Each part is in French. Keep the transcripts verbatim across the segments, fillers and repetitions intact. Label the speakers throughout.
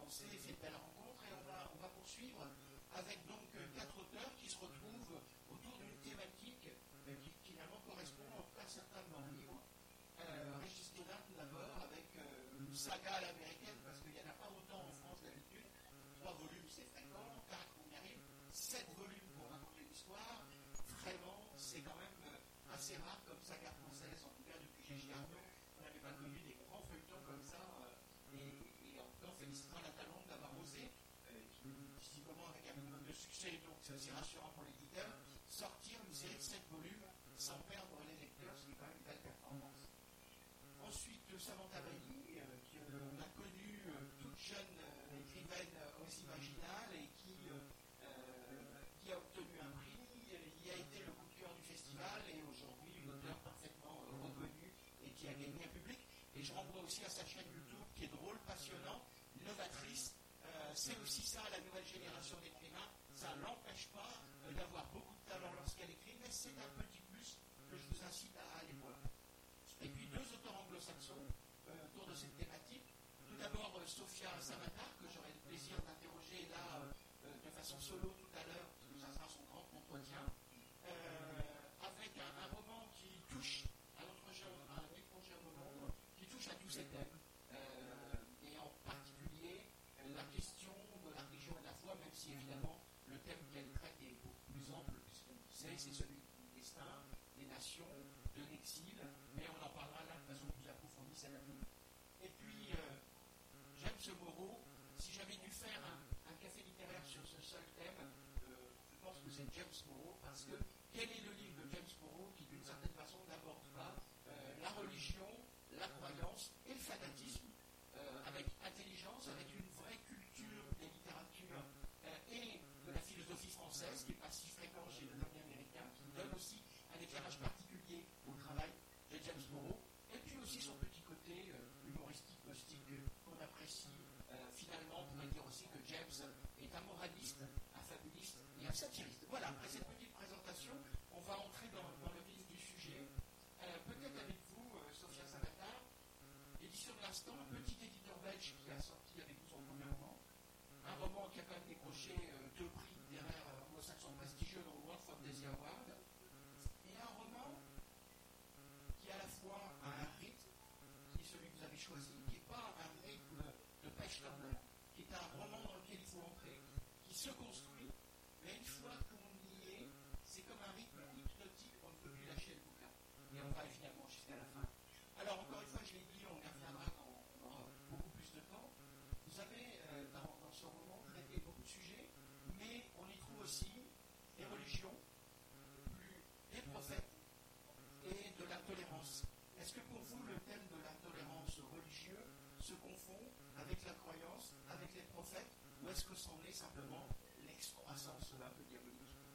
Speaker 1: avancé, fait de belles rencontres, et on va, on va poursuivre avec donc quatre auteurs qui se retrouvent autour d'une thématique euh, qui finalement correspond en tout cas à certains de leurs livres. Euh, Régis Godin tout d'abord, avec euh, une saga à l'américaine, parce qu'il n'y en a pas autant en France d'habitude. Trois volumes, c'est fréquent, quatre on y arrive, sept volumes pour raconter l'histoire. Vraiment, c'est quand même euh, assez rare comme saga française, en tout cas depuis Gégé Arnaud. On n'avait pas connu des grands feuilletons comme ça, euh, et, et en tout cas, on félicitera la Talente d'avoir osé, euh, qui visiblement avec un minimum de succès, donc c'est aussi rassurant pour l'éditeur, sortir une série de sept volumes sans perdre les lecteurs, ce qui est quand même une belle performance. Ensuite, Samantha Bailly, euh, qu'on a connue euh, toute jeune euh, écrivaine euh, aux Imaginales et qui, euh, euh, qui a obtenu un prix, il a été le coup de cœur du festival et aujourd'hui une auteure parfaitement euh, reconnue et qui a gagné un public. Et je renvoie aussi à sa chaîne YouTube qui est drôle, passionnant, novatrice. Euh, c'est aussi ça, la nouvelle génération d'écrivains. Ça n'empêche pas euh, d'avoir beaucoup de talent lorsqu'elle écrit, mais c'est un petit plus que je vous incite à aller voir. Et puis deux auteurs anglo-saxons euh, autour de cette thématique. Tout d'abord euh, Sophia Samatar, que j'aurai le plaisir d'interroger là euh, de façon solo tout à l'heure, parce que ça sera son grand entretien, euh, avec un, un roman qui touche à l'étranger au monde, qui touche à tous ces thèmes, euh, et en particulier euh, la question de la religion et de la foi, même si évidemment le thème qu'elle traite est beaucoup plus ample, puisqu'on sait c'est celui du destin, des nations, de l'exil, mais on en parlera là de façon plus approfondie cette année. Et puis, euh, James Moreau, si j'avais dû faire un, un café littéraire sur ce seul thème, euh, je pense que c'est James Moreau, parce que quel est le livre de James Moreau qui, d'une certaine façon, n'aborde pas euh, la religion, la croyance et le fanatisme, euh, avec intelligence, avec une vraie culture des littératures euh, et de la philosophie française, qui n'est pas si fréquent chez les amis américains, qui donne aussi un éclairage particulier au travail de James Moreau, et puis aussi son petit côté euh, humoristique, caustique, qu'on apprécie. Euh, finalement, on pourrait dire aussi que James est un moraliste, un fabuliste et un satiriste. Voilà, après cette petite présentation, on va entrer dans, dans le vif du sujet. Euh, peut-être avec vous, euh, Sophia Samatar, édition de l'Instant, un petit éditeur belge qui a sorti avec nous son premier roman. Un roman qui a quand même décroché euh, deux prix littéraires euh, anglo-saxons prestigieux dans le World Fantasy Award. Et un roman qui à la fois a un rythme, qui est celui que vous avez choisi, qui n'est pas un rythme de pêche turner, qui est un roman dans lequel il faut entrer, qui se construit, mais une fois qu'on y est, c'est comme un rythme hypnotique, on ne peut plus lâcher le bouquin. Et on va évidemment jusqu'à la fin. Alors encore une fois, je l'ai dit, on y reviendra dans, dans beaucoup plus de temps. Vous avez euh, dans, dans ce roman traité beaucoup de sujets, mais on y trouve aussi des religions, plus des prophètes et de l'intolérance. Est-ce que pour vous, le thème de l'intolérance religieuse se confond avec la croyance, avec les prophètes, ou est-ce que c'en est simplement l'excroissance un peu diabolique?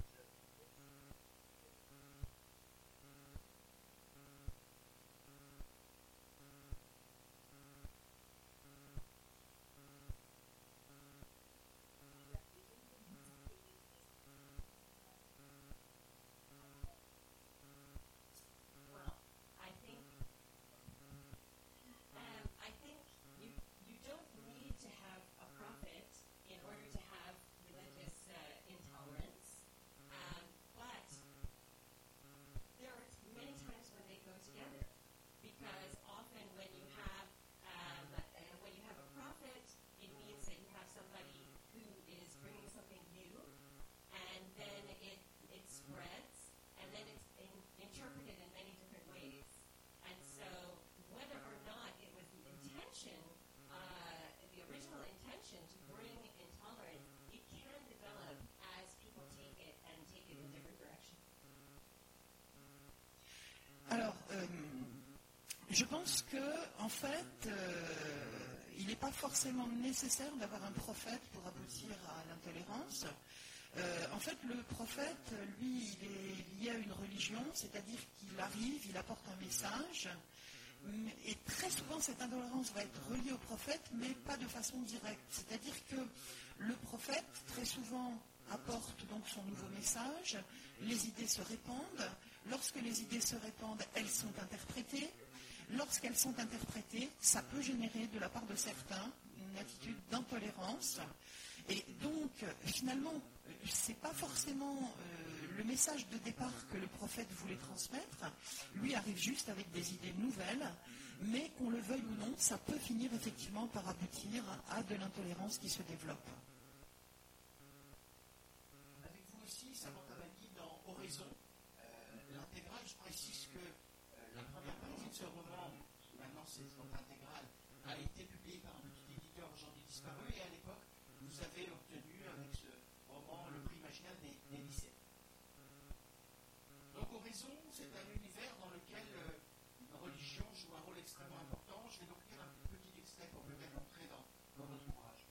Speaker 2: Alors, euh, je pense que, en fait, euh, il n'est pas forcément nécessaire d'avoir un prophète pour aboutir à l'intolérance. Euh, en fait, le prophète, lui, il est lié à une religion, c'est-à-dire qu'il arrive, il apporte un message, et très souvent cette intolérance va être reliée au prophète, mais pas de façon directe. C'est-à-dire que le prophète, très souvent, apporte donc son nouveau message, les idées se répandent. Lorsque les idées se répandent, elles sont interprétées. Lorsqu'elles sont interprétées, ça peut générer de la part de certains une attitude d'intolérance. Et donc, finalement, ce n'est pas forcément euh, le message de départ que le prophète voulait transmettre. Lui arrive juste avec des idées nouvelles, mais qu'on le veuille ou non, ça peut finir effectivement par aboutir à de l'intolérance qui se développe.
Speaker 1: Avec vous aussi, Samantha Bani, dans Oraison, euh, l'intégrale, je précise que euh, la première partie de ce roman, maintenant c'est donc intégrale, a été publiée par un petit éditeur aujourd'hui disparu, et à l'époque, vous avez obtenu avec ce roman le prix Imaginal des, des lycées. Donc Oraison, c'est un univers dans lequel euh, une religion joue un rôle extrêmement important. Je vais donc lire un petit extrait pour le mettre entrer dans, dans votre ouvrage.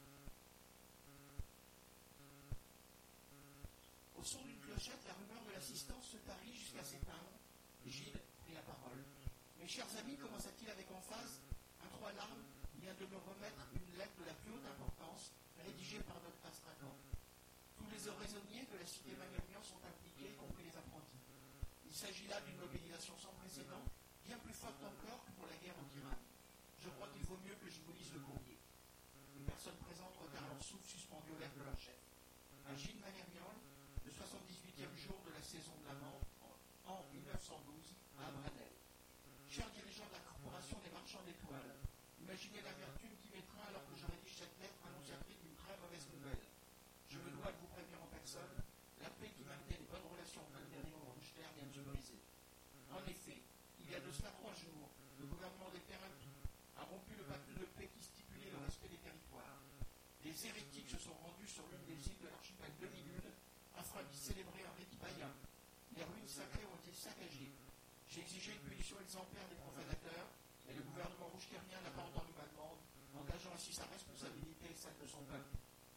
Speaker 1: Au son d'une clochette, la rumeur de l'assistance se tarit jusqu'à s'éteindre. Gilles prit la parole. Mes chers amis, commença-t-il avec emphase, un trois larmes vient de me remettre une lettre de la plus haute importance, rédigée par notre astracan. Tous les oraisonniers de la cité Manurian sont impliqués, y compris les apprentis. Il s'agit là d'une mobilisation sans précédent, bien plus forte encore que pour la guerre en Iran. Je crois qu'il vaut mieux que je vous lise le courrier. Les personnes présentes retinrent leur souffle suspendu aux lèvres de leur chef. À Gilles Manurian, le soixante-dix-huitième jour de la saison de la Mante, en mille neuf cent douze, à Abranel. Cher dirigeant de la corporation des marchands d'étoiles, imaginez l'amertume qui m'étreint alors que je rédige cette lettre annonciatrice d'une très mauvaise nouvelle. Je me dois de vous prévenir en personne, la paix qui maintenait les bonnes relations entre Albérion et Rougeter vient de se briser. En effet, il y a de cela trois jours, le gouvernement des Périns a rompu le pacte de paix qui stipulait le respect des territoires. Les hérétiques se sont rendus sur l'une des îles de l'archipel de Demi-Lune afin d'y célébrer un rite païen. Les ruines sacrées ont été saccagées. J'ai exigé une punition exemplaire des profanateurs, et le gouvernement rougetérien n'a pas entendu ma demande, engageant ainsi sa responsabilité et celle de son peuple.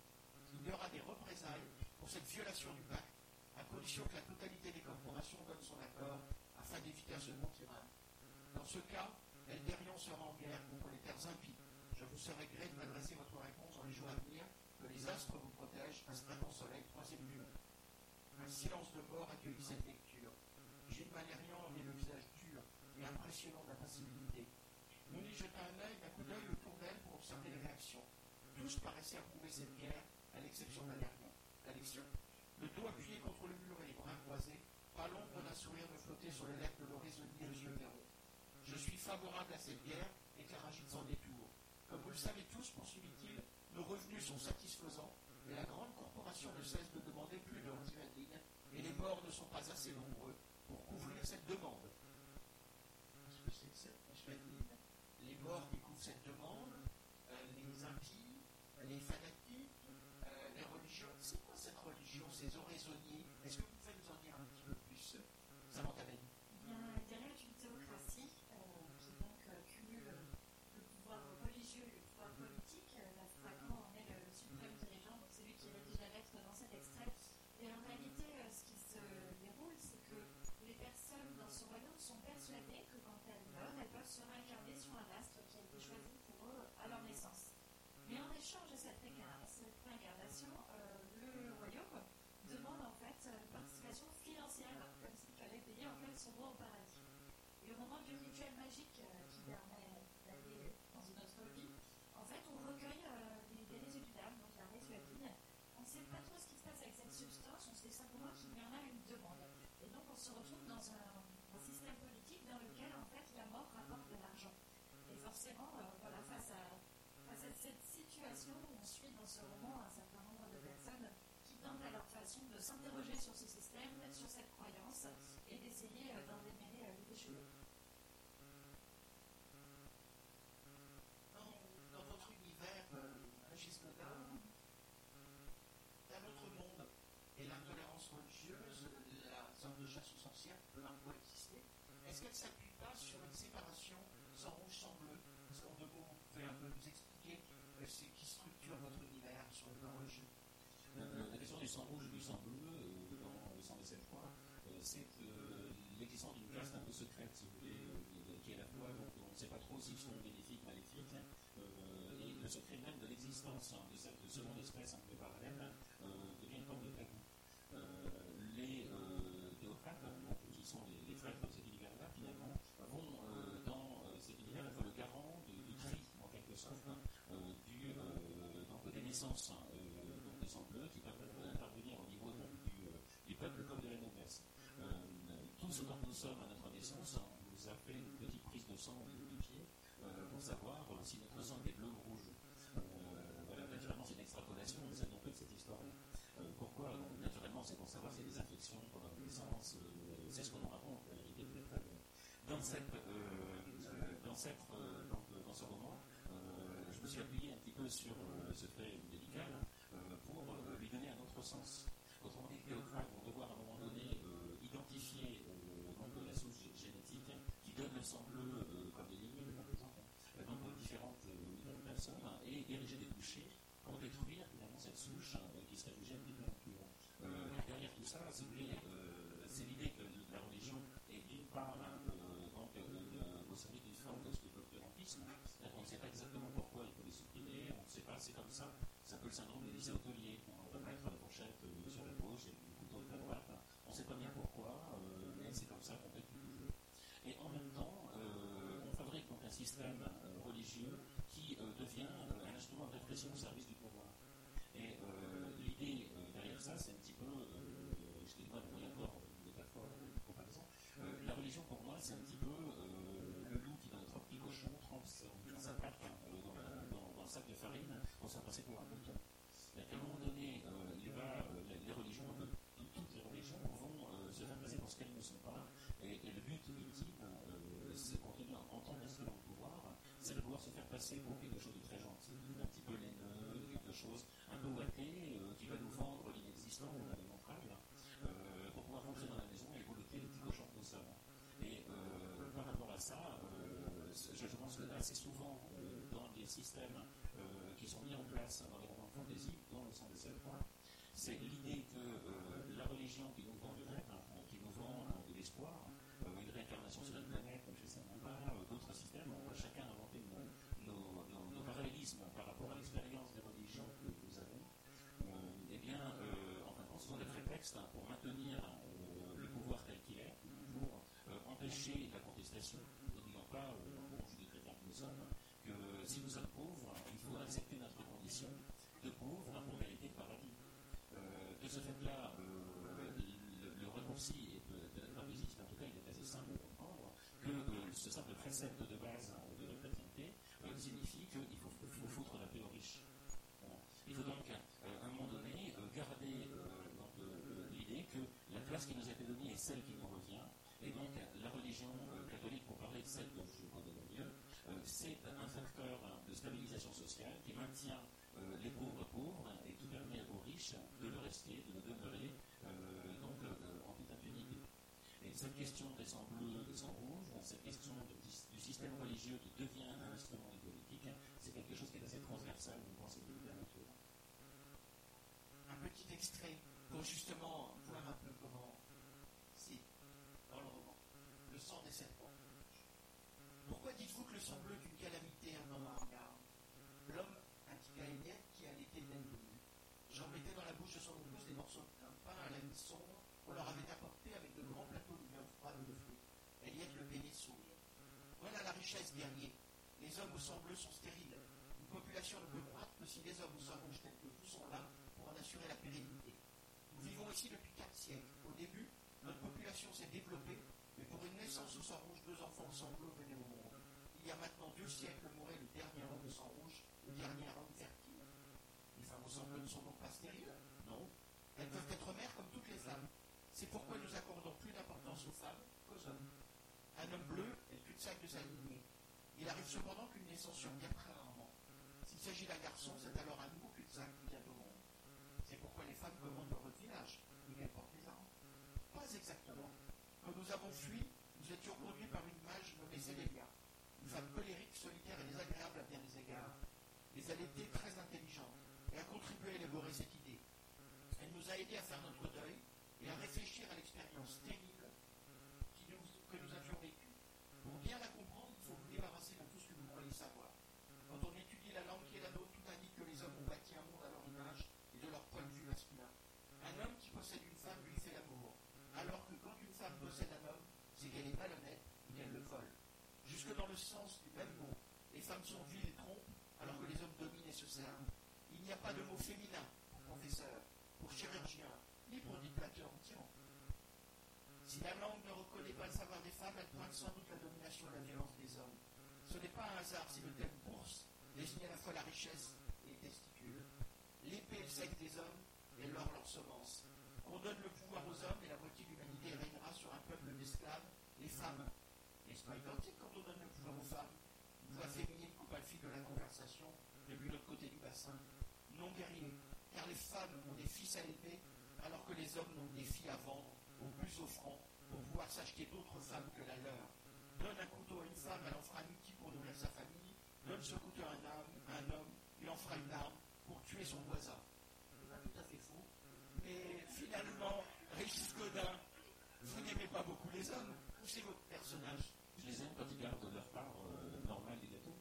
Speaker 1: Il y aura des représailles pour cette violation du pacte, à condition que la totalité des corporations donne son accord, afin d'éviter un second tyran. Dans ce cas, Eldérion sera en guerre contre les terres impies. Je vous serai gré de m'adresser votre réponse dans les jours à venir, que les astres vous protègent, aspirant soleil, troisième lune. Un silence de mort accueillit cette lecture. Gilles Valérian avait le visage dur et impressionnant d'impassibilité. Nous y jeta un œil, un coup d'œil autour d'elle pour observer les réactions. Tous paraissaient approuver cette guerre, à l'exception d'Valérian. La lection. Le dos appuyé contre le mur et les bras croisés, pas l'ombre d'un sourire ne flottait sur les lèvres de l'oraisonnier de Perron. Je suis favorable à cette guerre, déclara Gilles sans détour. Comme vous le savez tous, poursuivit-il, nos revenus sont satisfaisants, mais la grande corporation ne cesse de demander plus de Antimadine, et les morts ne sont pas assez nombreux pour couvrir cette demande. Qu'est-ce que c'est que cette Antimadine? Les morts qui couvrent cette demande, euh, les impies, les fanatiques, euh, les religions. C'est quoi cette religion, ces oraisonniers? Est-ce que vous pouvez nous en dire un petit peu plus, Samantha Bani?
Speaker 3: Derrière une théocratie euh, qui donc euh, cumule le pouvoir religieux et le pouvoir politique, euh, l'astracan en est le, le suprême dirigeant, donc c'est lui qui rédige la lettre dans cet extrait. Et en réalité, euh, ce qui se déroule, c'est que les personnes dans ce royaume sont persuadées que quand elles meurent, elles peuvent se réincarner sur un astre qui a été choisi pour eux à leur naissance. Mais en échange de cette réincarnation, euh, le royaume demande en fait une participation financière, comme s'il fallait payer en fait son droit au paradis. Et au moment du rituel magique euh, qui permet d'aller dans une autre vie, en fait on recueille euh, des, des résidus d'âme, donc la résuadine. On ne sait pas trop ce qui se passe avec cette substance, on sait simplement qu'il y en a une demande. Et donc on se retrouve dans un, un système politique dans lequel en fait la mort rapporte de l'argent. Et forcément, euh, voilà, face à, face à cette situation, on suit dans ce roman un certain nombre de personnes qui tentent à leur façon de s'interroger sur ce système, sur cette croyance, et d'essayer euh, d'en démêler euh, les déchets.
Speaker 1: Dans, dans votre univers, euh, Régis Godin, d'un autre monde, et l'intolérance religieuse, la sorte de chasse aux sorcières peut un peu exister. Est-ce qu'elle ne s'appuie pas sur une séparation sans rouge, sans bleu? Est-ce qu'en deux mots, vous pouvez un peu nous expliquer euh, c'est qui structure votre univers sur le plan religieux?
Speaker 4: Euh, la question du sang rouge et du sang bleu, euh, dans le cent dix-sept fois, euh, c'est euh, l'existence d'une caste un peu secrète, si vous voulez, euh, qui est à la fois, donc on ne sait pas trop s'ils sont bénéfiques, maléfiques, hein, euh, et le secret même de l'existence hein, de cette seconde espèce un peu parallèle euh, devient une forme de tabou. Euh, les euh, théocrates, donc, qui sont les, les frères de cet univers-là, finalement, vont euh, dans euh, cet univers être le garant du, du tri, en quelque sorte, hein, euh, du sommes à notre naissance, on nous a fait une petite prise de sang du pied euh, pour savoir euh, si notre sang était bleu ou rouge. Euh, voilà, naturellement, c'est une extrapolation, mais ça vient un peu de cette histoire-là. Euh, pourquoi? Donc, naturellement, c'est pour savoir s'il y a des infections pendant la naissance. Euh, c'est ce qu'on nous raconte, la vérité peut être. Dans, cette, euh, dans, cette, euh, dans, dans ce roman, euh, je me suis appuyé un petit peu sur euh, le secret médical euh, pour euh, lui donner un autre sens. Autrement dit, les Théocrates vont devoir à un moment donné euh, identifier euh, donc, la souche génétique qui donne le sang bleu euh, comme des lignes, par exemple, euh, donc euh, différentes euh, personnes, et ériger des bouchers pour détruire finalement cette souche euh, qui serait jugée un petit peu impure. Euh, derrière tout ça, si vous voulez, euh, c'est l'idée que la religion est d'une part euh, donc, euh, au service d'une forme d'obscurantisme. On ne sait pas exactement pourquoi il faut les supprimer, on ne sait pas, c'est comme ça. C'est un peu le syndrome des lycées hôteliers. On va mettre la fourchette euh, sur la gauche et le couteau de la droite. On ne sait pas bien pourquoi, euh, mais c'est comme ça qu'on fait tout le jeu. Et en même temps, euh, on fabrique donc un système euh, religieux qui euh, devient euh, un instrument de répression au service du pouvoir. Et euh, l'idée euh, derrière ça, c'est un petit peu, euh, excusez-moi de moyen encore une métaphore, une comparaison. Euh, la religion, pour moi, c'est un petit peu euh, le loup qui, dans notre petit cochon, trempe sa patte euh, dans, dans, dans le sac de farine pour se faire passer pour un mouton. À un moment donné, euh, il va, euh, les, les religions, euh, toutes les religions vont euh, se faire passer pour ce qu'elles ne sont pas. Et, et le but ultime, euh, c'est continuer en tant qu'instrument de pouvoir, c'est de pouvoir se faire passer pour quelque chose de très gentil, un petit peu laineux, quelque chose un peu ouaté, euh, qui va nous vendre l'inexistant ou la démontrable, euh, pour pouvoir rentrer dans la maison et boulotter les petits cochons que nous sommes. Et euh, par rapport à ça, euh, je, je pense que assez souvent, euh, dans les systèmes euh, qui sont mis en place dans les romans de fantasy, dans le sang des sept points, c'est l'idée que euh, la religion qui nous vend du rêve, hein, qui nous vend hein, de l'espoir, euh, une réincarnation sur une planète, comme chez Saint-Mandar, euh, d'autres systèmes, on va chacun inventer nos, nos, nos, nos parallélismes par rapport à l'expérience des religions que nous avons. Euh, eh bien, euh, en fin de compte, ce sont des prétextes hein, pour maintenir euh, le pouvoir tel qu'il est, pour euh, empêcher la contestation, n'oublions pas, euh, en bon judéo-chrétien que nous sommes, que si nous sommes pauvres, il faut accepter notre condition de pauvres pour mériter le paradis. Euh, de ce fait-là, euh, le, le raccourci est peut-être pas visible, mais en tout cas il est assez simple de comprendre que euh, ce simple précepte de base de la chrétienté euh, signifie qu'il faut, faut foutre la paix aux riches. Voilà. Il faut donc euh, à un moment donné euh, garder euh, donc, euh, l'idée que la place qui nous a été donnée est celle qui nous revient, et donc la religion euh, catholique, pour parler de celle dont je connais le mieux, euh, c'est un facteur de stabilisation sociale qui maintient euh, les pauvres pauvres et qui permet aux riches de le rester, de le demeurer euh, donc euh, en toute impunité. Et cette question des sangs bleus, des sangs rouges, cette question de, du système religieux qui devient un instrument de politique, c'est quelque chose qui est assez transversal, vous pensez, de littérature.
Speaker 1: Un petit extrait pour justement voir un peu comment c'est dans le roman. Le sang des sept points. Pourquoi dites-vous que le sang bleu est une calamité, un homme à regard? L'homme indiqua Eliette qui allait d'elle venue. J'en mettais dans la bouche de son épouse des morceaux de pain à la mi sombre qu'on leur avait apporté avec de grands plateaux de viande froide et de fruits. Eliette le bénit sourire. Voilà la richesse, guerrier. Les hommes au sang bleu sont stériles. Une population ne peut croître que si les hommes au sang rouge tels que vous sont là pour en assurer la pérennité. Nous vivons ici depuis quatre siècles. Au début, notre population s'est développée, mais pour une naissance au sang rouge, deux enfants au sang bleu venaient au monde. Il y a maintenant deux siècles mourait le dernier homme au sang rouge, le dernier homme fertile. Les femmes au sang bleu ne sont donc pas stériles? Non. Elles peuvent être mères comme toutes les femmes. C'est pourquoi nous accordons plus d'importance aux femmes qu'aux hommes. Un homme bleu est le cul-de-sac de sa lignée. Il arrive cependant qu'une naissance survienne très rarement. S'il s'agit d'un garçon, c'est alors un nouveau cul-de-sac qui vient au monde. C'est pourquoi les femmes commandent dans votre village et qu'elles portent les armes. Pas exactement. Quand nous avons fui, nous étions conduits par une mage nommée Célélia, une femme colérique, solitaire et désagréable à bien des égards. Mais elle était très intelligente et a contribué à élaborer cette idée. Elle nous a aidés à faire notre deuil et à réfléchir à l'expérience terrible qui nous, que nous avions vécue. Pour bien la comprendre, il faut vous débarrasser de tout ce que vous croyez savoir. Quand on étudie la langue qui est la nôtre, tout indique que les hommes ont bâti un monde à leur image et de leur point de vue masculin. Un homme qui possède une femme lui fait l'amour, alors que quand une femme possède un homme, c'est qu'elle est malhonnête et qu'elle le vole. Jusque dans le sens du même mot, les femmes sont viles et trompent, alors que les hommes dominent et se servent. Il n'y a pas de mot féminin pour professeur, pour chirurgien, ni pour dictateur ou tyran. Si la langue ne reconnaît pas le savoir des femmes, elle pointe sans doute la domination et la violence des hommes. Ce n'est pas un hasard si le thème bourse désigne à la fois la richesse et les testicules, l'épée et le sexe des hommes et l'or leur semence. On donne le pouvoir aux hommes et la moitié de l'humanité régnera sur un peuple d'esclaves, les femmes. N'est-ce pas identique quand on donne le pouvoir aux femmes? Une voix féminine coupe le fil de la conversation depuis l'autre côté du bassin. Non guerrier, car les femmes ont des fils à élever, alors que les hommes n'ont des filles à vendre au plus offrant pour pouvoir s'acheter d'autres femmes que la leur. Donne un couteau à une femme, elle en fera un outil pour nourrir sa famille. Donne ce couteau à un homme, à un homme, il en fera une arme pour tuer son voisin. C'est pas tout à fait faux. Mais finalement, Régis Gaudin, vous n'aimez pas beaucoup les hommes, ou c'est votre personnage?
Speaker 4: Je les aime quand ils gardent leur part euh, normale des gâteaux.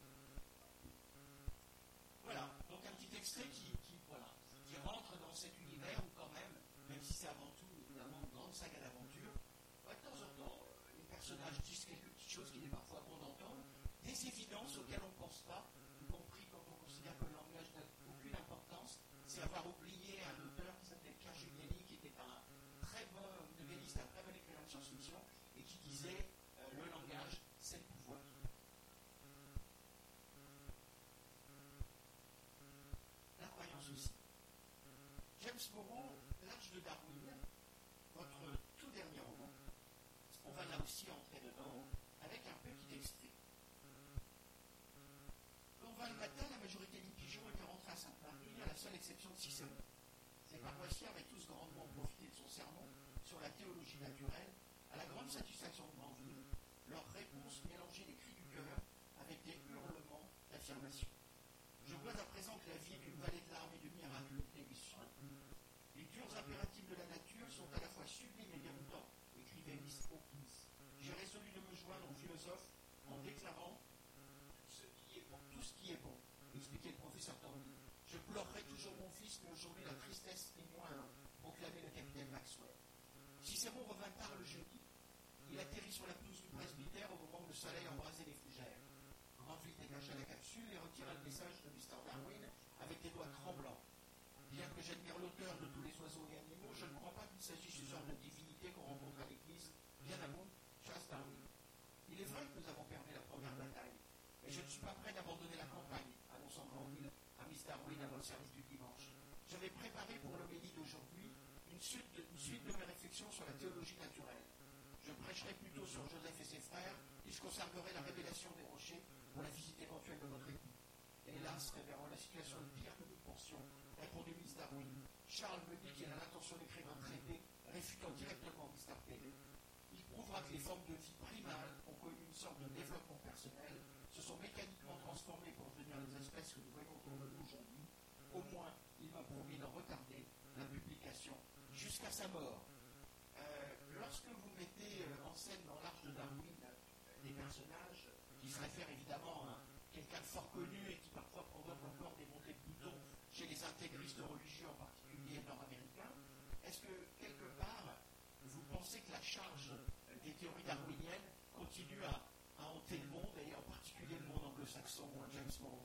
Speaker 1: Voilà, donc un petit extrait qui, qui, voilà, qui rentre dans cet univers où quand même, même si c'est avant tout évidemment une grande saga d'aventure, bah, de temps en temps, les personnages disent quelques petites choses qu'il est parfois bon d'entendre, des évidences auxquelles on ne pense pas, y compris quand on considère que le langage n'a aucune importance. C'est avoir oublié un auteur qui s'appelait Pierre Juliani, qui était un très bon nouvelliste, un très bon écrivain de science-fiction, et qui disait euh, le langage, c'est le pouvoir. La croyance aussi. James Moreau, L'Arche de Darwin, votre tout dernier roman, on va là aussi entrer dedans avec un petit extrait. Quand vint le matin, la majorité des pigeons étaient rentrés à Sainte-Marie, à la seule exception de Cicéron. Ces paroissiens avaient tous grandement profité de son sermon sur la théologie naturelle, à la grande satisfaction de Granville. Leurs réponses mélangeaient les cris du cœur avec des hurlements d'affirmation. Je vois à présent que la vie est une vallée de larmes et de miracles délicieuse. Les durs impératifs de la nature sont à la fois sublimes et déroutants, écrivait Miss Hawkins. J'ai résolu de me joindre aux philosophes en déclarant ce qui est bon, tout ce qui est bon, expliquait le professeur Torby. Je pleurerai toujours mon fils, mais aujourd'hui la tristesse est moindre, proclamait le capitaine Maxwell. Cicéron revint tard le jeudi. Il atterrit sur la pelouse du presbytère au moment où le soleil embrasait les fougères. Granville dégagea la capsule et retira le message de mister Darwin avec des doigts tremblants. Bien que j'admire l'auteur de tous les oiseaux et animaux, je ne crois pas qu'il s'agisse du genre de divinité qu'on rencontre à l'église, bien à vous, Charles Darwin. Il est vrai que nous avons perdu la première bataille, mais je ne suis pas prêt d'abandonner la campagne, annonçant Granville à miss Darwin avant le service du dimanche. J'avais préparé pour l'homélie d'aujourd'hui une suite, de, une suite de mes réflexions sur la théologie naturelle. Je prêcherai plutôt sur Joseph et ses frères, et je conserverai la révélation des rochers pour la visite éventuelle de votre équipe. Hélas, révérend, la situation est pire que nous pensions, répondit miss Darwin. Charles me dit qu'il a l'intention d'écrire un traité réfutant directement mister Paley. Il prouvera que les formes de vie primales ont connu une sorte de développement personnel, se sont mécaniquement transformées pour devenir les espèces que nous voyons autour de nous aujourd'hui. Au moins, il m'a promis d'en retarder la publication jusqu'à sa mort. Euh, lorsque vous mettez en scène dans l'Arche de Darwin des personnages qui se réfèrent évidemment à quelqu'un de fort connu et qui parfois provoque encore des montées de boutons chez les intégristes religieux, en particulier nord-américains, est-ce que quelque part vous pensez que la charge des théories darwiniennes continue à, à hanter le monde, et en particulier le monde anglo-saxon, James Moreau?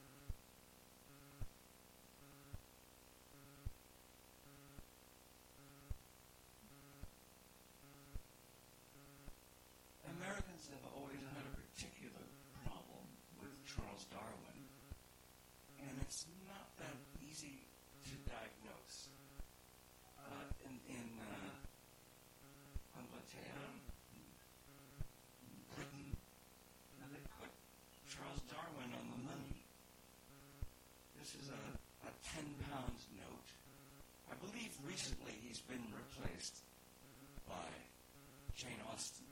Speaker 5: Americans have always had a particular problem with Charles Darwin, and it's not that easy to diagnose. Uh, in in uh, Angleterre, Britain, now they put Charles Darwin on the money. This is a, a ten pound note. I believe recently he's been replaced by Jane Austen.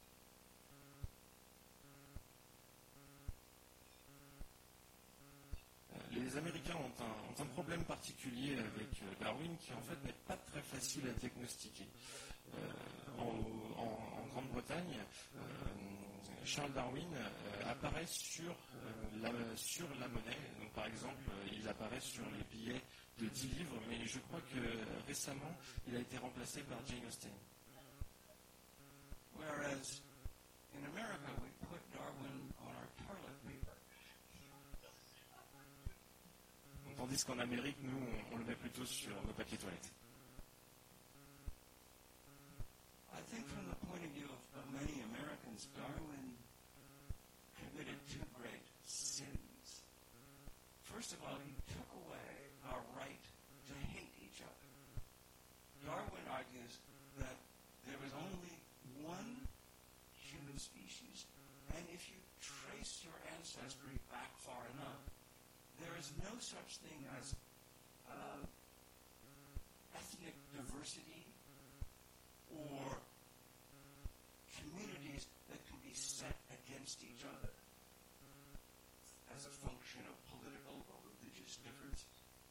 Speaker 6: Les Américains ont un, ont un problème particulier avec Darwin qui en fait n'est pas très facile à diagnostiquer. Euh, en, en, en Grande-Bretagne, euh, Charles Darwin euh, apparaît sur, euh, la, sur la monnaie. Donc, par exemple, il apparaît sur les billets de dix livres, mais je crois que récemment, il a été remplacé par Jane Austen.
Speaker 5: Whereas in America we put Darwin on our toilet paper.
Speaker 6: Tandis qu'en Amérique, nous, on, on le met plutôt sur nos papiers toilettes.
Speaker 5: I think from human species. And if you trace your ancestry back far enough, there is no such thing as uh, ethnic diversity or communities that can be set against each other as a function of political or religious differences.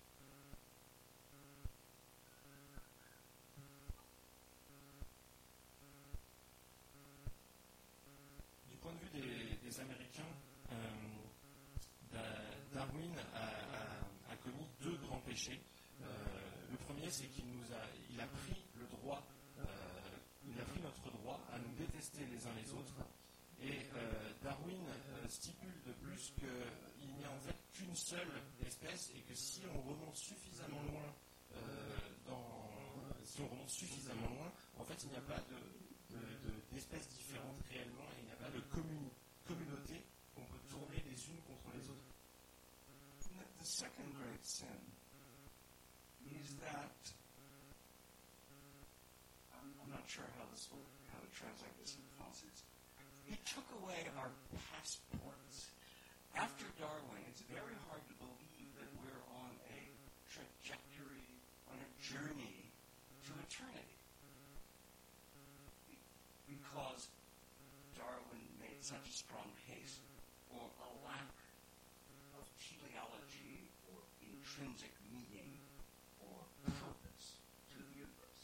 Speaker 6: Du point de vue des, des Américains, euh, Darwin a, a, a commis deux grands péchés. Euh, le premier, c'est qu'il nous a, il a pris le droit, euh, il a pris notre droit à nous détester les uns les autres. Et euh, Darwin euh, stipule de plus qu'il n'y a en fait qu'une seule espèce et que si on remonte suffisamment loin, euh, dans, si on remonte suffisamment loin, en fait, il n'y a pas de, de, de, d'espèces différentes réellement et il n'y a pas de communi- communauté qu'on peut tourner les unes contre les autres.
Speaker 5: The second great sin is that I'm, I'm not sure how this will, how to translate this in Francis. He took away our passports. After Darwin, it's very hard to believe that we're on a trajectory, on a journey to eternity, because Darwin made such a strong case for a lack of teleology or intrinsic meaning or purpose to the universe.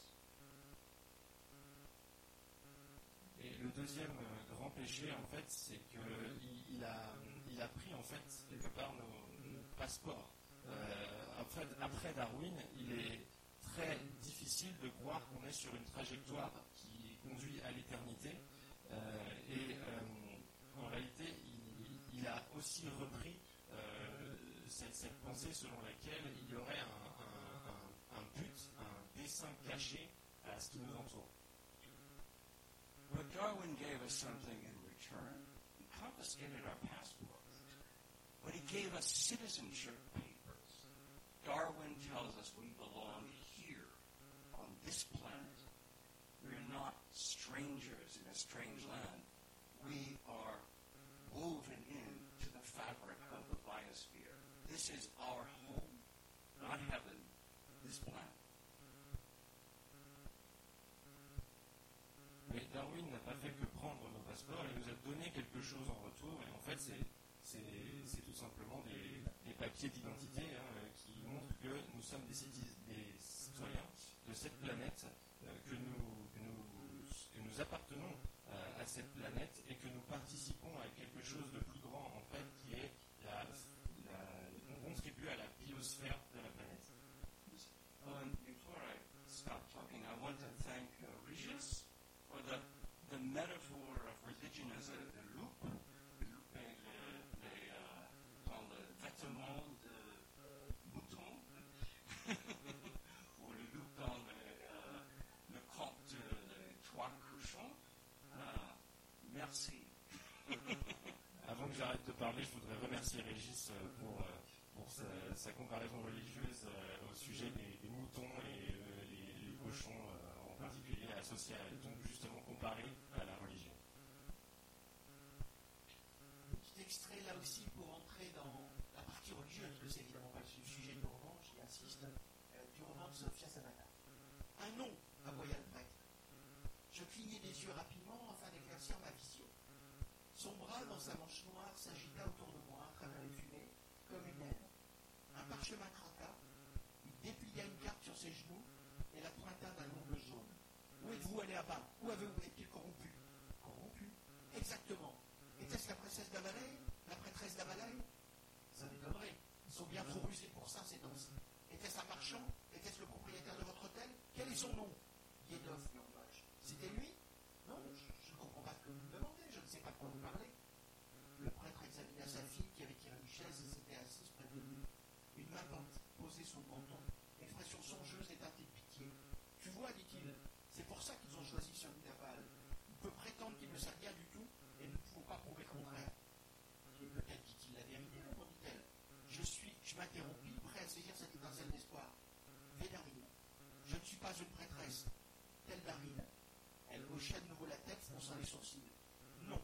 Speaker 6: Et le deuxième euh, grand péché, en fait, c'est qu'il il a, il a pris, en fait, quelque part, nos, nos passeports. Euh, après, après Darwin, il est très difficile de croire qu'on est sur une trajectoire qui conduit à l'éternité. Euh, et euh, en réalité, il, il a aussi repris euh, cette, cette pensée selon laquelle il y aurait un, un, un, un but, un dessein caché à ce qui nous entoure.
Speaker 5: But Darwin gave us something in return. He confiscated our passports, but he gave us citizenship papers. Darwin tells us we belong here on this planet. We're not strangers in a strange land. We are woven into the fabric of the biosphere. This is our home, not heaven, this planet.
Speaker 6: Mais Darwin n'a pas fait que prendre nos passeports, il nous a donné quelque chose en retour, et en fait c'est, c'est, c'est tout simplement des, des papiers d'identité hein, qui montrent que nous sommes des, des citoyens de cette planète, euh, que, nous, que, nous, que nous appartenons euh, à cette planète et que nous participons à quelque chose de plus grand en fait, qui est la, la, on contribue à la biosphère de la planète.
Speaker 5: Um, before I stop talking, I want to thank uh, Regis for the, the metaphor of religion as a, a loop, le loop est le, les, euh, dans le vêtement de euh, mouton, ou le loop dans le, euh, le conte des trois cochons. Ah, merci.
Speaker 6: Avant que j'arrête de parler, je voudrais remercier Régis pour, pour sa, sa comparaison religieuse au sujet des, des moutons et euh, les, les cochons euh, en particulier associés à, donc justement comparés à la religion.
Speaker 1: Petit extrait là aussi pour entrer dans la partie religieuse, que c'est évidemment pas le sujet du roman, j'y insiste, euh, du roman de Sofia Sabata. Un nom, aboya le prêtre. Je clignai des yeux rapidement afin d'éclaircir ma vision. Son bras dans sa manche noire s'agita autour de moi à travers les fumées, comme une aile. Un parchemin craqua, il déplia une carte sur ses genoux et la pointa d'un ongle jaune. Où êtes-vous allé à bas? Où avez-vous été corrompu? Corrompu? Exactement. Était-ce la princesse d'Avaley? La prêtresse d'Avaley? Ça m'étonnerait. Ils sont bien trop rusés pour ça, ces temps-ci. Était-ce un marchand? Était-ce le propriétaire de votre hôtel? Quel est son nom? Yedov, murmura-je. C'était lui? Non, je ne comprends pas ce que vous me demandez. Je ne sais pas de quoi vous parlez. Le prêtre examina sa fille qui avait tiré une chaise et s'était assise près de lui. Une main posée sur le menton, expression songeuse et teintée de pitié. Tu vois, dit-il, c'est pour ça qu'ils ont choisi ce intervalle. On peut prétendre qu'il ne sait rien du tout et nous ne pouvons pas prouver le contraire. Et peut-être dit-il la vérité, répondit-elle. Je suis, je m'interrompis, prêt à saisir cette étincelle d'espoir. Védarine, je ne suis pas une prêtresse. Telle Darine. Elle hocha de nouveau la tête, fronçant les sourcils. Non,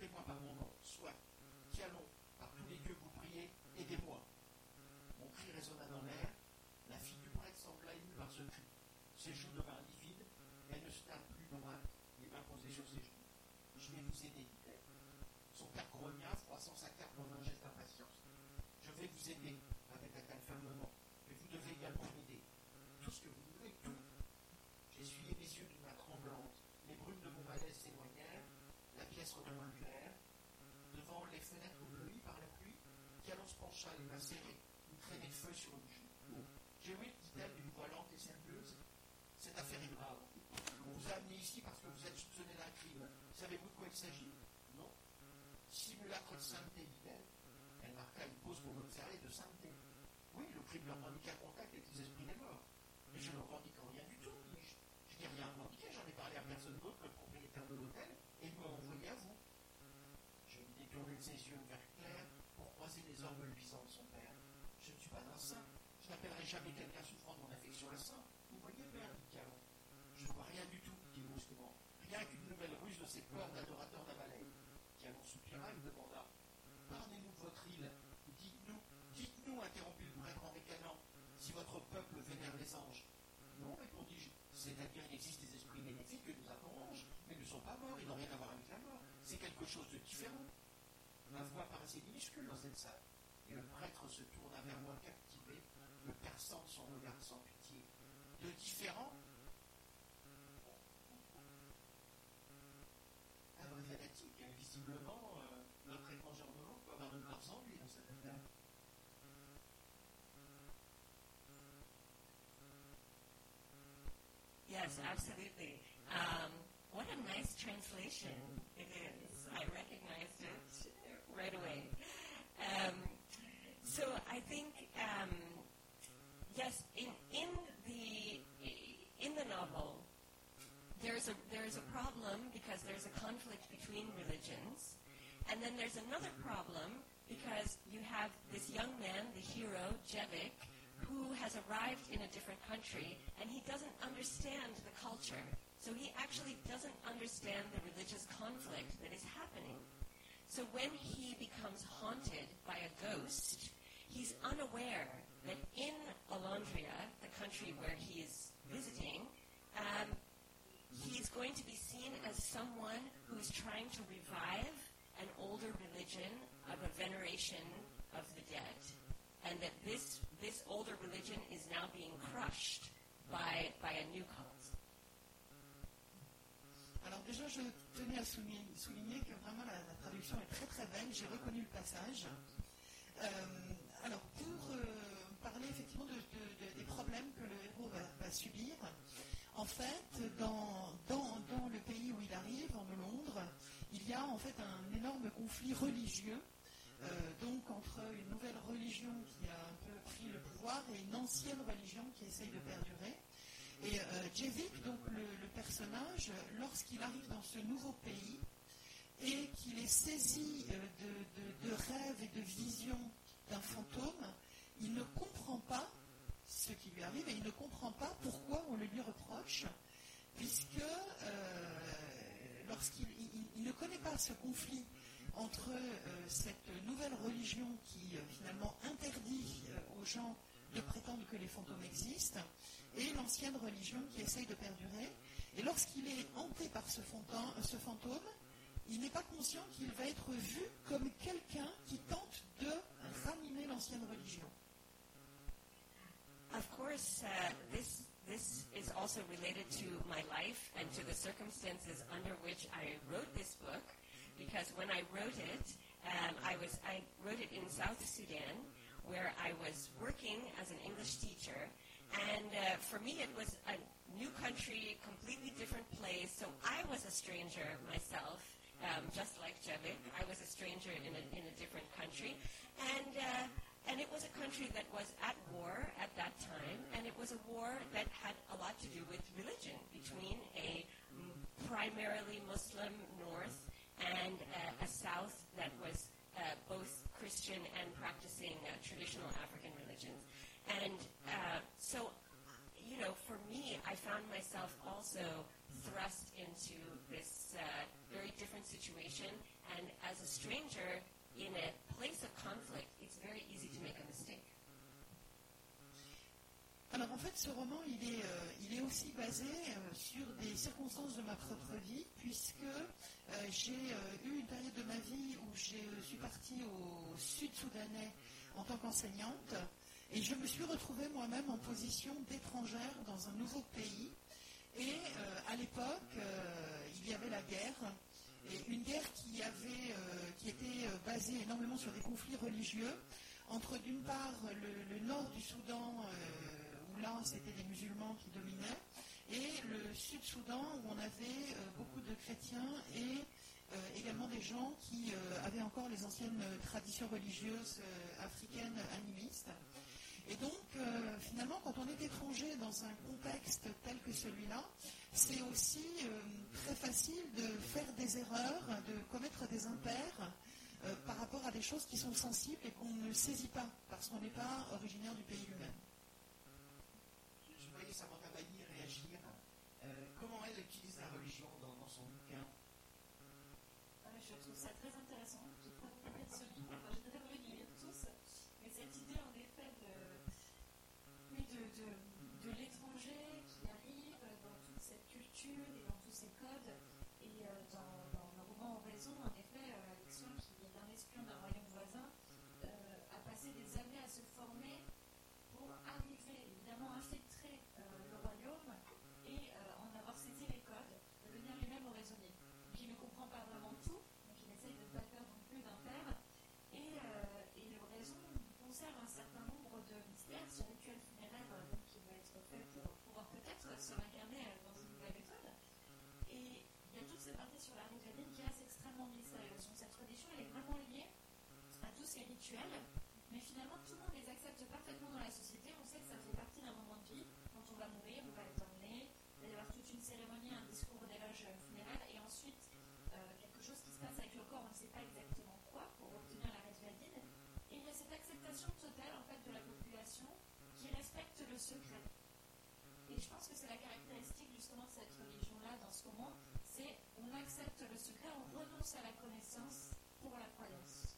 Speaker 1: appelez-moi par mon nom, soit qui allons par tous les dieux vous priez, aidez-moi. Mon cri résonna dans l'air, la fille du prêtre sembla émue par ce cri. Ses joues devinrent livides, et elle ne se tint plus loin, les mains posées sur ses genoux. Je vais vous aider, dit-elle. Son père grogna, froissant sa carte dans un geste d'impatience. Je vais vous aider, répéta-t-elle fermement, mais vous devez également m'aider. Tout ce que vous voulez, tout. J'essuyai mes yeux d'une main tremblante, les brumes de mon malaise s'éloignèrent, la pièce redevint claire. Devant les fenêtres bleuies par la pluie, Calon se pencha, les mains serrées, une traînée de feu sur une joue. J'ai ouï, dit-elle d'une voix lente et sérieuse, cette affaire est grave. On vous a amené ici parce que vous êtes soupçonné d'un crime. Savez-vous de quoi il s'agit? Non. Simulacre de sainteté, dit-elle. Elle marqua une pause pour m'observer de sainteté. Oui, le crime ne revendique un contact avec les esprits des morts. Mais je ne revendique rien du tout, dis-je. Je n'ai rien revendiqué, j'en ai parlé à personne d'autre que le propriétaire de l'hôtel, et il m'a envoyé à vous. Je lui détournai ses yeux vers clair pour croiser les ormes luisants de son père. Je ne suis pas un saint. Je n'appellerai jamais quelqu'un souffrant d'une affection à saint. Vous voyez, père, dit Calon. Je ne vois rien du tout, dit brusquement. Rien qu'une nouvelle ruse de ces corps d'adorateurs d'Amalek. Calon soupira et me demanda. Parlez-nous de votre île. Dites-nous, dites-nous, interrompit le prêtre en ricanant, si votre peuple vénère les anges. Non, répondis-je. C'est-à-dire qu'il existe des esprits bénéfiques que nous appelons anges, mais ils ne sont pas morts, ils n'ont rien à voir avec la mort. C'est quelque chose de différent. Ma voix paraissait minuscule dans cette salle, et le prêtre se tourna vers moi captivé, me perçant de son regard sans pitié. De différent? Un vrai fanatique, visiblement, euh, notre étranger monologue peut avoir de grands ennuis dans cette affaire.
Speaker 7: Yes, absolutely. Um, what a nice translation it is. I recognized it right away. Um, so I think, um, yes, in in the in the novel, there's a there's a problem because there's a conflict between religions, and then there's another problem because you have this young man, the hero, Jevik, who has arrived in a different country, and he doesn't understand the culture. So he actually doesn't understand the religious conflict that is happening. So when he becomes haunted by a ghost, he's unaware that in Alondria, the country where he is visiting, um, he's going to be seen as someone who's trying to revive an older religion of a veneration of the dead. And that this this older religion is now being crushed by by a new cult.
Speaker 2: Alors déjà, je tenais à souligner, souligner que vraiment la, la traduction est très très belle. J'ai reconnu le passage. Euh, alors pour euh, parler effectivement de, de, de, des problèmes que le héros va, va subir, en fait, dans, dans, dans le pays où il arrive, en Londres, il y a en fait un énorme conflit religieux. Euh, donc entre une nouvelle religion qui a un peu pris le pouvoir et une ancienne religion qui essaye de perdurer. Et euh, Jevik, donc le, le personnage, lorsqu'il arrive dans ce nouveau pays et qu'il est saisi euh, de, de, de rêves et de visions d'un fantôme, il ne comprend pas ce qui lui arrive et il ne comprend pas pourquoi on le lui reproche, puisque euh, lorsqu'il il, il ne connaît pas ce conflit entre euh, cette nouvelle religion qui euh, finalement interdit euh, aux gens de prétendre que les fantômes existent et l'ancienne religion qui essaye de perdurer. Et lorsqu'il est hanté par ce fantôme, ce fantôme, il n'est pas conscient qu'il va être vu comme quelqu'un qui tente de ranimer l'ancienne religion.
Speaker 7: Of course, uh, this this is also related to my life and to the circumstances under which I wrote this book. Because when I wrote it, um, I was I wrote it in South Sudan, where I was working as an English teacher, and uh, for me it was a new country, completely different place. So I was a stranger myself, um, just like Jevik. I was a stranger in a in a different country, and uh, and it was a country that was at war at that time, and it was a war that had a lot to do with religion between a m- primarily Muslim north and uh, a South that was uh, both Christian and practicing uh, traditional African religions. And uh, so, you know, for me, I I found myself also thrust into this uh, very different situation, and as a stranger in a place of conflict, it's very easy to make a mistake.
Speaker 2: Alors en fait, ce roman, il est, euh, il est aussi basé euh, sur des circonstances de ma propre vie, puisque euh, j'ai euh, eu une période de ma vie où je euh, suis partie au sud-soudanais en tant qu'enseignante, et je me suis retrouvée moi-même en position d'étrangère dans un nouveau pays. Et euh, à l'époque, euh, il y avait la guerre, et une guerre qui, avait, euh, qui était euh, basée énormément sur des conflits religieux, entre d'une part le, le nord du Soudan, euh, où là c'était des musulmans qui dominaient, et le sud-Soudan où on avait euh, beaucoup de chrétiens et euh, également des gens qui euh, avaient encore les anciennes traditions religieuses euh, africaines animistes. Et donc, euh, finalement, quand on est étranger dans un contexte tel que celui-là, c'est aussi euh, très facile de faire des erreurs, de commettre des impairs euh, par rapport à des choses qui sont sensibles et qu'on ne saisit pas, parce qu'on n'est pas originaire du pays lui-même.
Speaker 1: Je voyais Samantha Banni réagir. Euh, comment elle utilise la religion dans, dans son bouquin?
Speaker 3: euh, Je trouve ça très intéressant. Je trouve que ce livre, enfin, je devrais le lire tous, mais cette idée en effet de, oui, de, de, de l'étranger qui arrive dans toute cette culture et dans tous ces codes, et euh, dans, dans le roman Oraison, en effet, euh, Alexandre, qui est un espion d'un royaume voisin, euh, a passé des années à se former pour arriver, évidemment, infiltrer euh, le royaume et euh, en avoir saisi les codes, devenir lui-même oraisonnier. Donc il ne comprend pas vraiment tout, donc il essaye de ne pas faire non plus d'impair, et, euh, et l'oraison conserve un certain nombre de mystères, ce rituel funéraire euh, donc, qui va être fait pour pouvoir peut-être se réincarner euh, dans une nouvelle méthode. Et il y a toute cette partie sur la ritualité qui reste extrêmement mystérieuse. Donc cette tradition, elle est vraiment liée à tous ces rituels, mais finalement tout le monde les accepte parfaitement dans la société. On sait que ça fait partie d'un moment de vie. Quand on va mourir, on va être emmené, il va y avoir toute une cérémonie, un discours d'éloge funéraire, et ensuite euh, quelque chose qui se passe avec le corps, on ne sait pas exactement quoi, pour obtenir la résuadine. Et il y a cette acceptation totale en fait de la population qui respecte le secret. Et je pense que c'est la caractéristique justement de cette religion-là dans ce roman, c'est on accepte le secret, on renonce à la connaissance pour la croyance.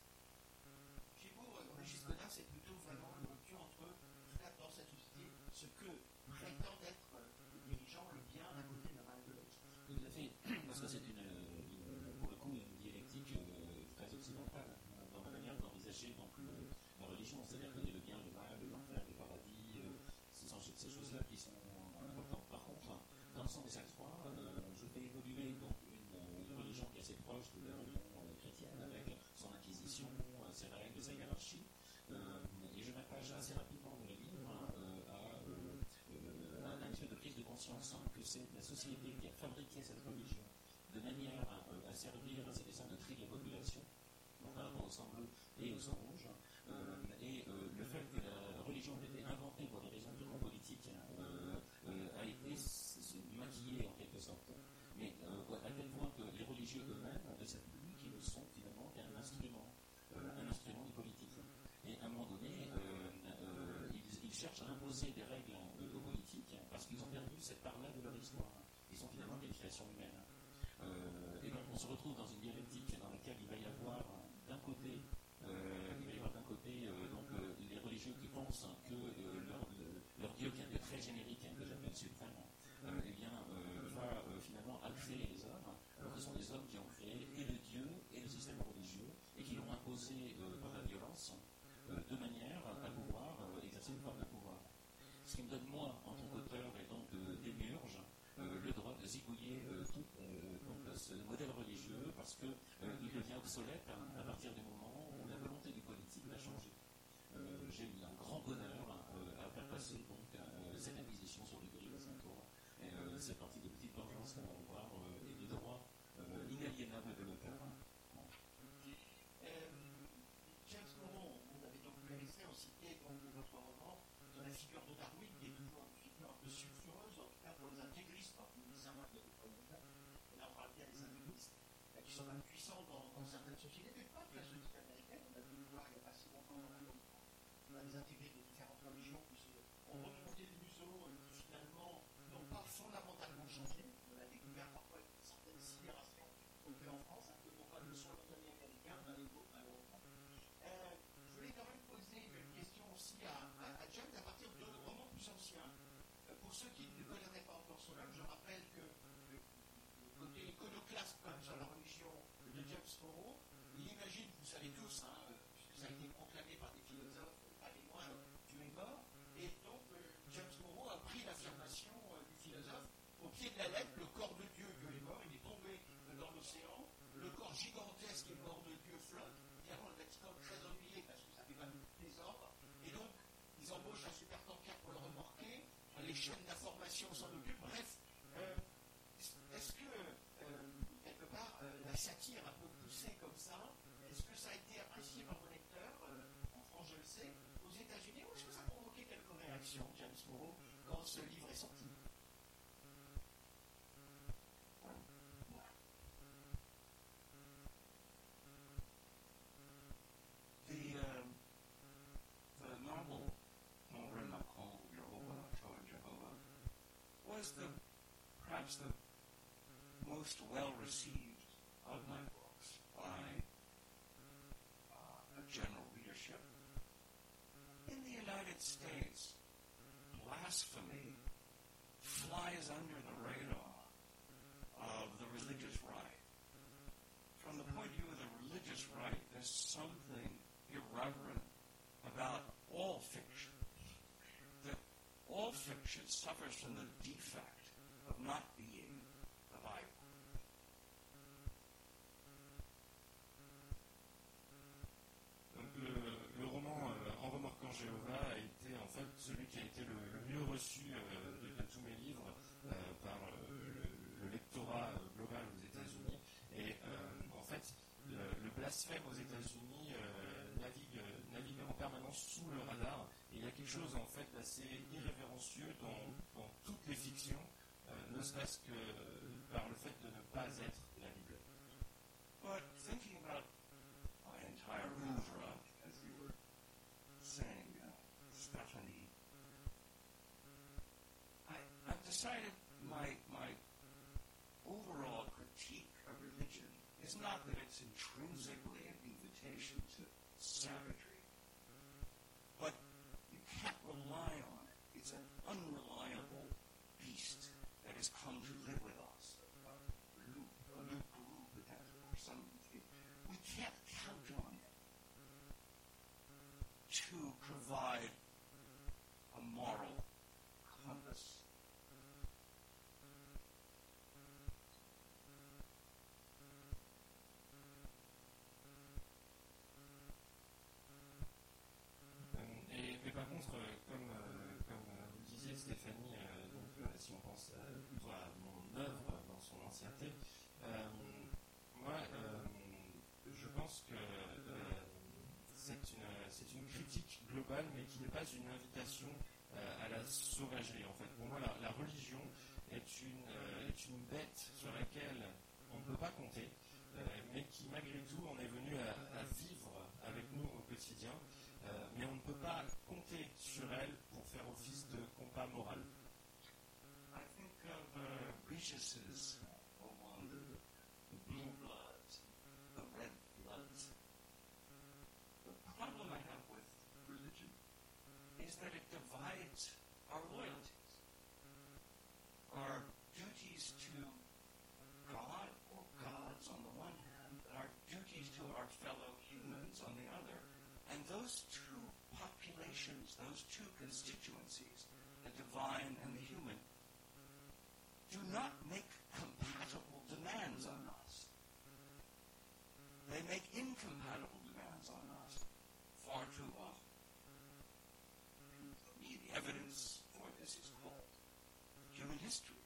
Speaker 1: Chez vous, euh, Régis Godin, c'est plutôt vraiment une rupture entre, en tout cas dans cette société, ce que prétend être euh, le dirigeant, le bien, d'un côté, le mal de l'autre.
Speaker 4: Tout à fait, parce que c'est une, une, pour le coup une dialectique euh, très occidentale euh, dans la manière d'envisager donc, le, la religion, c'est-à-dire qu'il y a le bien, le mal, l'enfer, le paradis, euh, ce sont ces choses-là qui sont importantes. Par contre, dans le sens des actes trois, euh, je fais évoluer donc, une, une religion qui est assez proche de la religion euh, chrétienne, avec son inquisition, euh, ses règles, sa hiérarchie, euh, et je m'attache assez rapidement dans le livre euh, à euh, euh, un acte de prise de conscience hein, que c'est la société qui a fabriqué cette religion de manière à, euh, à servir à ses desseins de tri de la population, donc par rapport au sang bleu et au sang rouge, euh, et euh, le fait que la religion ait été inventée pour des raisons purement politiques euh, euh, a été s- s- maquillé en quelque sorte. Mais euh, à tel point que les religieux eux-mêmes de cette ligne qui ne sont finalement qu'un instrument, euh, un instrument de politique. Et à un moment donné, euh, euh, ils, ils cherchent à imposer des règles euh, aux politiques parce qu'ils ont perdu cette part-là de leur histoire. Ils sont finalement des créations humaines. Euh, et donc on se retrouve dans une dialectique dans laquelle il va y avoir d'un côté, euh, il va y avoir d'un côté euh, donc, euh, les religieux qui pensent que euh, leur, le, leur Dieu, qui est un Dieu très générique, hein, que j'appelle suprême, euh, eh bien, euh, va euh, finalement créer les hommes, alors que ce sont des hommes qui ont créé et le Dieu et le système religieux et qui l'ont imposé euh, par la violence euh, de manière à pouvoir euh, exercer une forme de pouvoir. Ce qui me donne, moi, en tant qu'auteur et donc euh, démiurge, euh, le droit de zigouiller euh, tout euh, donc, ce modèle religieux parce qu'il euh, devient obsolète hein, à partir du moment où la volonté du politique va changer. Euh, j'ai eu un grand bonheur euh, à faire passer donc, euh, cette acquisition sur le gris de Saint-Tour. Et euh, c'est parti de petites vengeances qu'on va voir euh, et de droits euh, inaliénables de l'auteur. Bon.
Speaker 1: Euh, James Moron, vous avez donc pu laisser en citer dans votre roman de la figure de Darwin, qui est toujours une figure un peu sulfureuse, en tout cas pour les intégristes, parmi les savants de notre monde. Et là, on parle bien des intégristes, euh, qui sont même puissants dans, dans certaines sociétés, mais pas que la société américaine. On a pu le voir il n'y a pas si longtemps dans la Londres. On a des intégrés de différentes religions qui se- ont remonté le museau, euh, qui finalement n'ont pas ancien. Euh, pour ceux qui ne connaîtraient pas encore cela, je rappelle que le, le côté iconoclaste comme sur la religion de James Morrow, il imagine, vous savez tous, hein, puisque ça a été proclamé par des philosophes, pas les moindres, Dieu est mort, et donc euh, James Morrow a pris l'affirmation euh, du philosophe au pied de la lettre, le corps de Dieu, Dieu est mort, il est tombé euh, dans l'océan, le corps gigantesque et mort de Dieu flotte, évidemment le Vatican est très ennuyé parce que ça fait pas des ordres, et donc ils embauchent un supertanker pour le remorquer, les chaînes d'information s'en occupent, bref, euh, est-ce que, euh, quelque part, euh, la satire un peu poussée comme ça, est-ce que ça a été apprécié par vos lecteurs, euh, en France je le sais, aux États-Unis, ou est-ce que ça a provoqué quelques réactions, James Morrow, quand ce livre est sorti?
Speaker 5: The, um, the novel, Maureen McCall, Jehovah, Toward Jehovah, was the, perhaps the most well-received of my books by uh, a general readership. In the United States, blasphemy flies under the radar of the religious right. From the point of view of the religious right, there's something irreverent about all fiction. That all fiction suffers from the defect of not being the Bible.
Speaker 6: Donc le, le roman euh, En remorquant Jéhovah a été en fait celui qui a été le, le mieux reçu euh, de, de tous mes livres euh, par euh, le, le lectorat euh, global aux États-Unis. Et euh, en fait, le, le blasphème aux États-Unis euh, navigue, navigue en permanence sous le radar. Et il y a quelque chose en fait d'assez irrévérencieux dans, dans toutes les fictions, euh, ne serait-ce que par le fait de ne pas être la Bible.
Speaker 5: But thinking about my entire oeuvre, as you were saying, uh, Stephanie, I, I've decided my, my overall critique of religion is not that it's intrinsically an invitation to savagery, but you can't rely on it. It's an unreliable beast that has come to live with us. A loup, a loup, a loup, or some, we can't count on it to provide a moral compass.
Speaker 6: Et, mais par contre, euh, comme, euh, comme euh, vous le disiez, Stéphanie, euh, donc, euh, si on pense euh, plutôt à mon œuvre dans son ancienneté, euh, moi, euh, je pense que euh, c'est une, c'est une critique globale, mais qui n'est pas une invitation euh, à la sauvagerie. En fait, pour moi, la, la religion est une, euh, est une bête sur laquelle on ne peut pas compter, euh, mais qui, malgré tout, on est venu à, à vivre avec nous au quotidien. Euh, mais on ne peut pas compter sur elle pour faire office de compas moral.
Speaker 5: I think of uh, Regus's poem, the, the blue bloods, the red bloods. The problem I have with religion is that it divides our loyalties, our duties to God or gods on the one hand, and our duties to our fellow humans on the other. And those two populations, those two constituencies, the divine and the human, do not make compatible demands on us. They make incompatible demands on us far too often. And for me, the evidence for this is called human history.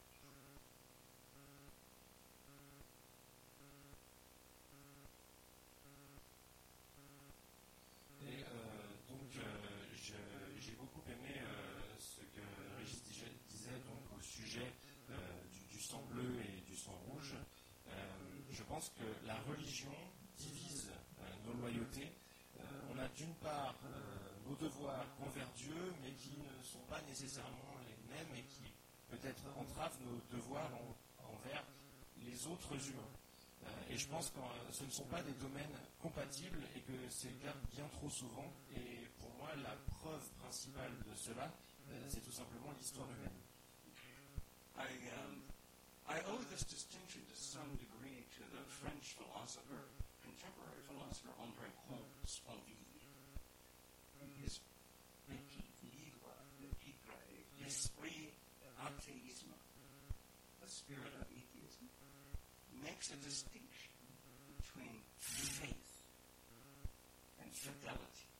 Speaker 6: Et euh, donc, euh, je, j'ai beaucoup aimé euh, ce que Régis disait, disait donc, au sujet euh, du, du sang bleu et du sang rouge. Euh, je pense que la religion divise euh, nos loyautés. Euh, on a d'une part euh, nos devoirs envers Dieu, mais qui ne sont pas nécessairement les mêmes et qui peut-être entravent nos devoirs en, envers les autres humains. Euh, et je pense que euh, ce ne sont pas des domaines compatibles et que c'est le cas bien trop souvent. Et pour moi, la preuve principale de cela, euh, c'est tout simplement l'histoire humaine.
Speaker 5: I, um, I owe this distinction to some degree to the French philosopher, contemporary philosopher André Comte Sponville. His petit livre, Le Tigre, L'Esprit Athéisme, the spirit of atheism, makes a distinction between faith and fidelity.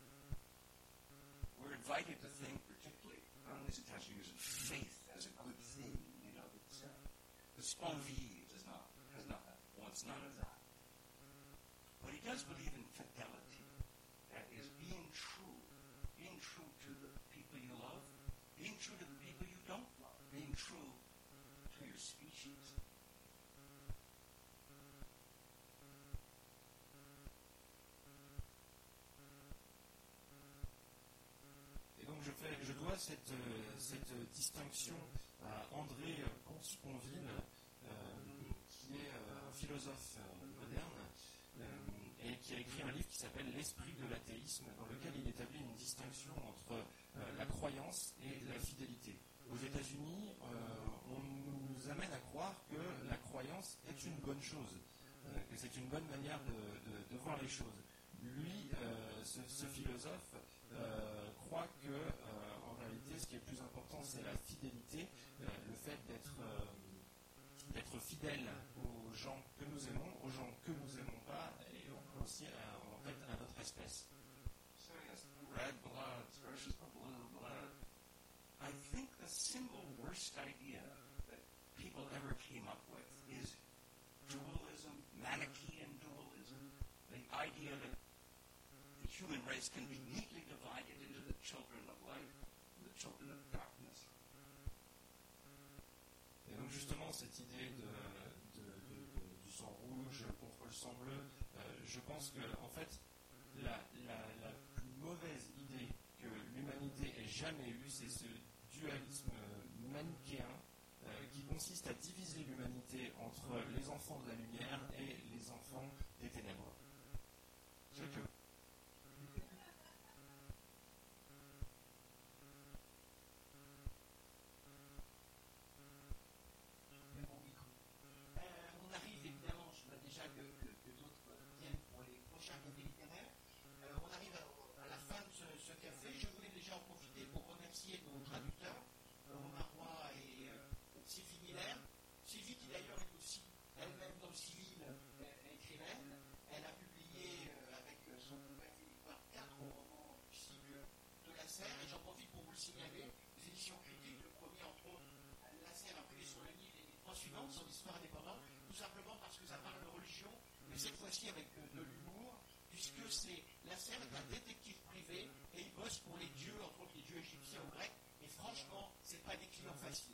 Speaker 5: We're invited to think, particularly around this attachment using faith as a good thing. You know, it's, uh, the Sponville does not, has not, wants none of that. But he does believe in fidelity. That is being true. Being true to the people you love. Being true to the people you don't love. Being true to your species.
Speaker 6: Et donc je, fais, je dois cette, euh, cette distinction à André Comte-Sponville, euh, qui est euh, un philosophe euh, moderne, euh, et qui a écrit un livre qui s'appelle L'Esprit de l'athéisme, dans lequel il établit une distinction entre euh, la croyance et la fidélité. Aux États-Unis, euh, on nous amène à croire que la croyance est une bonne chose, euh, que c'est une bonne manière de, de, de voir les choses. Lui, euh, ce, ce philosophe, euh, croit que, euh, en réalité, ce qui est le plus important, c'est la fidélité, euh, le fait d'être, euh, d'être fidèle aux gens que nous aimons, aux gens que nous n'aimons pas, et aussi à, en fait, à notre espèce.
Speaker 5: So yes, red blood versus the blue blood. I think the single worst idea that people ever came up with is dualism, Manichaean dualism, the idea that the human race can be neatly divided into the children of light and the children of darkness.
Speaker 6: Et donc justement, cette idée de, de, de, de, du sang rouge contre le sang bleu, euh, je pense que, en fait, la, la, la plus mauvaise idée que l'humanité ait jamais eue, c'est ce dualisme manichéen euh, qui consiste à diviser l'humanité entre les enfants de la lumière et les enfants des ténèbres. C'est tout.
Speaker 1: On arrive évidemment, je vois déjà que, que, que d'autres viennent pour les prochains cafés littéraires. Euh, on arrive à, à la fin de ce, ce café. Je voulais déjà en profiter pour remercier nos traducteurs, Romain Roy et euh, Sylvie Miller. Sylvie qui d'ailleurs est aussi elle-même dans le civil euh, écrivaine. Elle a publié euh, avec son copain Philippe Barre quatre romans du cycle de la Serre. Et j'en profite pour vous le signaler. Les éditions critiques, le premier entre autres, la Serre a publié sur le livre et les trois suivantes sont l'histoire indépendante. Tout simplement parce que ça parle de religion, mais cette fois-ci avec euh, de l'humour, puisque c'est la Serre est un détective privé et il bosse pour les dieux, entre autres les dieux égyptiens ou grecs, et franchement, c'est pas des clients faciles.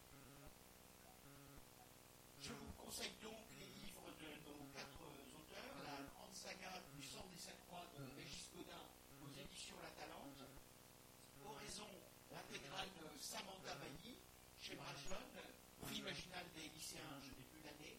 Speaker 1: Je vous conseille donc les livres de nos quatre auteurs, la grande saga du cent dix-sept rois de Régis Gaudin aux éditions La Talente, Oraison, l'intégrale de Samantha Bailly chez Brajlon, prix imaginal des lycéens, je n'ai plus l'année,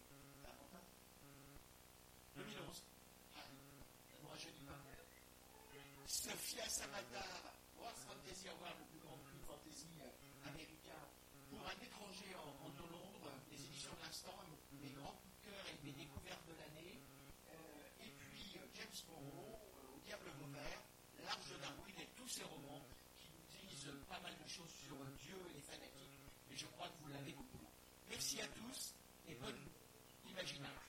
Speaker 1: deux mille onze. Ah, ça ne rajeunit pas. Sophia Samatar, World Fantasy Award, le plus grand prix de fantasy américain, pour un étranger en, en de Londres, les éditions de l'instant, mes grands coups de cœur et mes découvertes de l'année. Euh, et puis euh, James Monroe, euh, Au Diable Vauvert, L'Arche de Darwin et tous ces romans qui nous disent pas mal de choses sur Dieu et les fanatiques. Et je crois que vous l'avez compris. Merci à tous et bonne imagination.